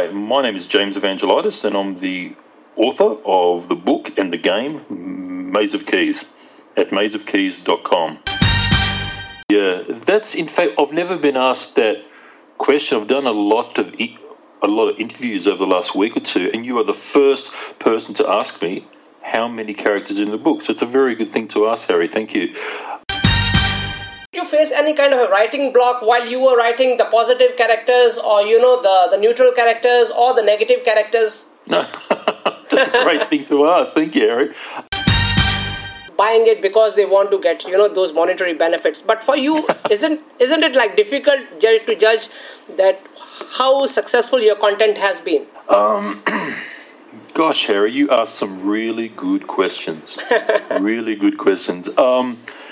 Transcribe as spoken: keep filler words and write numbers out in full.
Hi, my name is James Evangelitis, and I'm the author of the book and the game Maze of Keys at maze of keys dot com. Yeah, that's in fact, I've never been asked that question. I've done a lot of e- a lot of interviews over the last week or two, and you are the first person to ask me how many characters in the book. So it's a very good thing to ask, Harry. Thank you. Did you face any kind of a writing block while you were writing the positive characters, or you know the, the neutral characters or the negative characters? No, that's a great thing to ask. Thank you, Harry. Buying it because they want to get, you know, those monetary benefits. But for you, isn't isn't it like difficult ju- to judge that how successful your content has been? Um, gosh, Harry, you asked some really good questions. really good questions. Um,